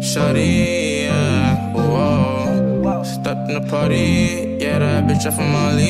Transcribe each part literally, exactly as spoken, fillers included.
Shawty, yeah, whoa. Step in the party, yeah, that bitch up from my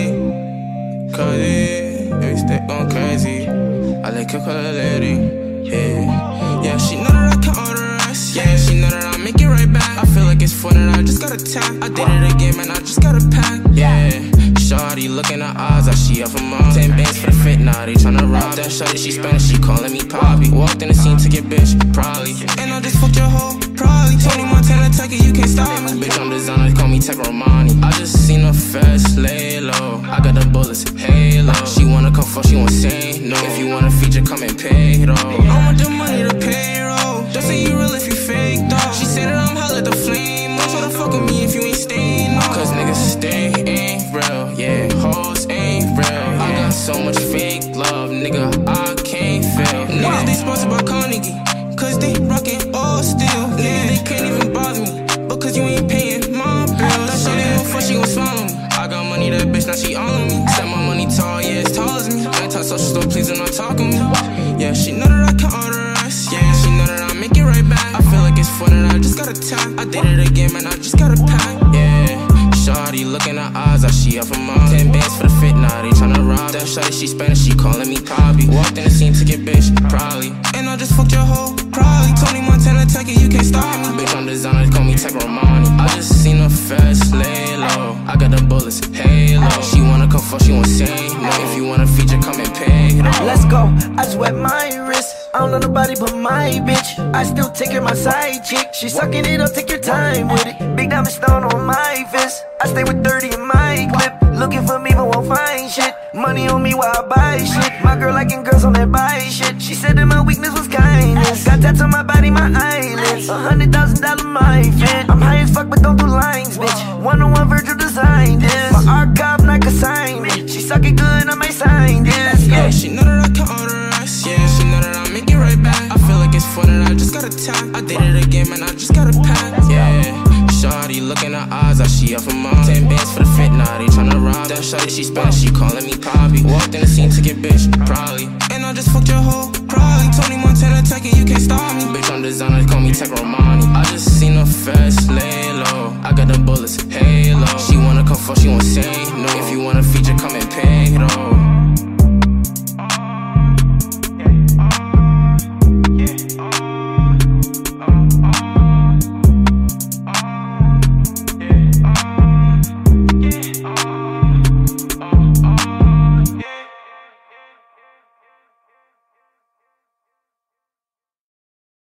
league. Cody, yeah, we stay going crazy. I like her call her lady, yeah. Yeah, she know that I can order us, yeah. She know that I'll make it right back. I feel like it's fun and I just gotta tap. I did it again, man, I just gotta pack, yeah. Shawty looking at odds, like she up for mom. Ten bands for the fit, now they tryna rob. That shawty, she Spanish, she calling me Poppy. Walked in the scene to get bitch, probably. And I just fucked your hoe, probably. Tony Montana, Tucky, you can't stop me. Bitch, I'm designer, call me Tech Romani. I just seen her fast, lay low. I got the bullets, halo. She wanna come fuck, she won't say no. If you want a feature, come and pay, though. I want the money to payroll. Don't say you real if you fake, though. She said that I'm hot like the flame. Don't try to fuck with me if you ain't staying, no. Cause niggas stay ain't real, yeah. Hoes ain't real, yeah. I got so much fake love, nigga, I can't feel. Niggas, they sponsored by Carnegie, cause they rockin' all steel. Niggas, they can't even bother me, because you ain't paying my bills. That shit ain't no fuck, she gon' swallow me. I got money, that bitch, now she all on me. Set my money tall, yeah, it's tall as me. I ain't talk social store, please do not talk on me. Yeah, she know that I can order us, yeah. She know that I'll make it right back. I feel like it's fun and I just gotta tap. I did it again, man, I just gotta pack, yeah. Shawty looking at odds, like she up for mom. Ten bands for the fit, now they tryna rob. That shawty, she Spanish, she calling me Poppy. Walked in the scene to get bitch, probably. And I just fucked your hoe, probably. Tony Montana, Tucky, you can't stop me. Bitch, I'm designer, call me Tech Romani. I just seen her fast, lay low. I got the bullets, halo. She wanna come fuck, she won't say no. If you want a feature, come and pay, though. Let's go, I sweat my wrist. I don't know nobody but my bitch. I still take care of my side chick. She sucking it up, take your time with it. Big diamond stone on my fist. I stay with thirty in my clip. Looking for me but won't find shit. Money on me while I buy shit. My girl liking girls on that buy shit. She said that my weakness was kindness. Got tats on my body, my eyelids. A hundred thousand dollar my fit. I'm high as fuck but don't do lines, bitch. One on one Virgil designed this. My archive not consignment. She suck it good, I may sign this. Yeah, she know that I can order us, yeah. She know that I'll make it right back. I feel like it's fun and I just gotta tap. I did it again, man, I just gotta pack, yeah. Shawty looking at odds, like she up for mom. Ten bands for the fit, now they tryna rob. That shawty, she Spanish, she calling me Poppy. Walked in the scene to get bitch, probably. And I just fucked your hoe, probably. Tony Montana, Tucky, you can't stop me. Bitch, I'm designer, call me Tech Romani. I just seen her fast, lay low. I got the bullets,